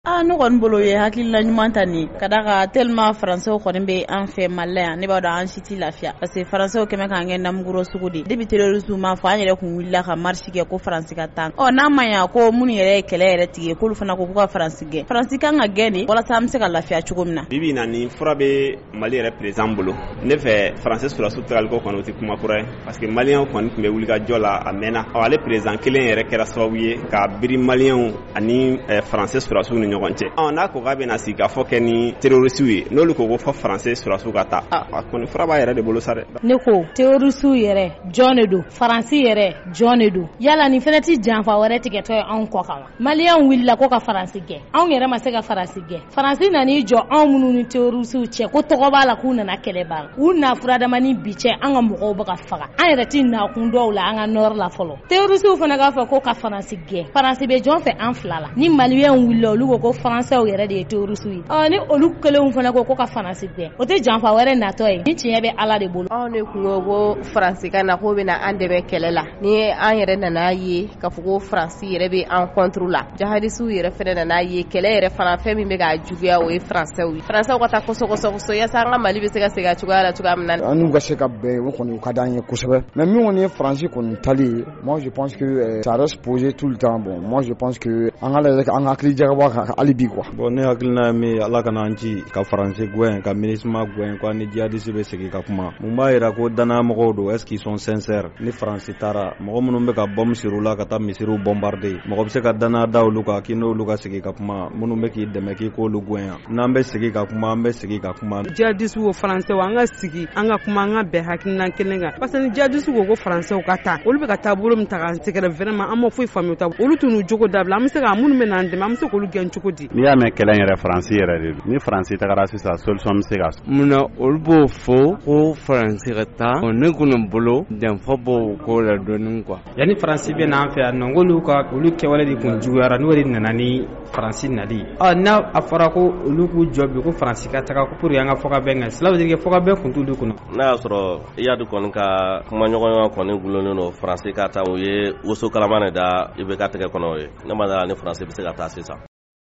Ne kɔni bolo ye hakilina ɲuman ta nin ka da ka tellement français kɔni bɛ an fɛ Mali la yan ne b'a dɔn an si tɛ lafiya parce que français kɛmɛ k'an kɛ namuguro sugu de depuis terroriste ma fɔ an yɛrɛ kun wulila ka marche kɛ ko France ka taa n'a ma ɲɛ ko minnu yɛrɛ ye kɛlɛ yɛrɛ tigɛ k'olu fana ko ka France gɛn France kan ka gɛn de walasa an bɛ se ka lafiya cogo min na bibi na ni fura bɛ Mali yɛrɛ président bolo ne fɛ français sɔrɔsiw tagali ko kɔni o tɛ kuma kura ye parce que malien kɔni tun bɛ wuli ka jɔ la a mɛnna ale président kelen yɛrɛ kɛra sababu ye ka biri malien ani français sɔrɔsiw ni ɲɔgɔn cɛ n'a ko k'a bɛna sigi ka fɔ kɛ ni terroriste ye n'olu ko fɔ français sɔrɔsiw ka taa a kɔni fura b'a yɛrɛ de bolo sa dɛ ne ko terroriste yɛrɛ jɔn de don faransi yɛrɛ jɔn de don yala nin fɛnɛ tɛ janfa wɛrɛ tigɛtɔ ye anw kɔ kan wa maliyɛnw wulila ko ka faransi gɛn anw yɛrɛ ma se ka faransi gɛn faransi nan'i jɔ anw minnu ni terroriste cɛ ko tɔgɔ b'a la k'u nana kɛlɛ b'a la u na furadamani bi cɛ an ka mɔgɔw bɛ ka faga an yɛrɛ tɛ nakun dɔw la an ka nord la fɔlɔ terroriste fana k'a fɔ ko ka faransi gɛn faransi bɛ jɔn fɛ an fila la ni maliyɛnw wulila olu ko français yɛrɛ de ye terroriste ye ni olu kelenw fana ko ka faransi gɛn o tɛ janfa wɛrɛ natɔ ye ni tiɲɛ bɛ ala de bolo anw ne kun ko faransi ka na ko bɛna an dɛmɛ kɛlɛ la ni an yɛrɛ nana ye ka fɔ ko faransi yɛrɛ bɛ an contre la jihadistes yɛrɛ fana nana ye kɛlɛ yɛrɛ fana fɛn min bɛ ka juguya o ye français ye français ka taa kɔsɔkɔsɔ yasa an ka Mali bɛ se ka segin a cogoya la cogoya min na an n'u ka se ka bɛn o kɔni ka d'an ye kosɛbɛ mais min kɔni ye faransi kɔni tali ye moi je pense que ça reste posé tout le temps bon moi je pense que an ka lajɛ an ka hakili jagabɔ ka hali bi quoi bon ne hakilina min ala kana an ci ka faransi gɛn ka minisma gɛn ko ni jihadiste bɛ segin ka kuma mun b'a yira ko danaya mɔgɔw don est-ce qu'ils sont sincères ni faransi taara mɔgɔ minnu bɛ ka bombe siri la ka taa misiriw bombarder mɔgɔ bɛ se ka danaya da olu kan k'i n'olu ka segin ka kuma minnu bɛ k'i dɛmɛ k'i k'olu gɛn n'an bɛ segin ka kuma an bɛ segin ka kuma jihadiste o faransi an ka sigi an ka kuma an ka bɛn hakilina kelen kan parce que ni jihadiste ko faransi ka taa olu bɛ ka taa bolo min ta k'an sɛgɛrɛ vraiment an ma foyi faamu ta olu tun n'u jogo dabila an bɛ se ka minnu bɛ n'an dɛmɛ an bɛ se k'olu gɛn cogo di n'i y'a mɛn kɛlɛ yɛrɛ faransi yɛrɛ de don ni faransi tagara sisan solution bɛ se ka munna olu b'o fɔ ko faransi ka taa ne kɔni bolo danfa b'o ko la dɔɔnin quoi yanni faransi bɛ n'an fɛ yan nɔ olu kɛwale de kun juguyara n'o de nana ni faransi nali n'a a fɔra ko olu k'u jɔ bi ko faransi ka taga ko pour an ka fɔka bɛn kan cela veut dire que fɔka bɛn kun t'olu kɔnɔ n'a y'a sɔrɔ i y'a dɔn kɔni ka kumaɲɔgɔnya kɔni gulonnen don faransi ka taa o ye woso kalama de da i bɛ ka tɛgɛ kɔnɔ ye ne ma dala ni faransi bɛ se ka taa sisan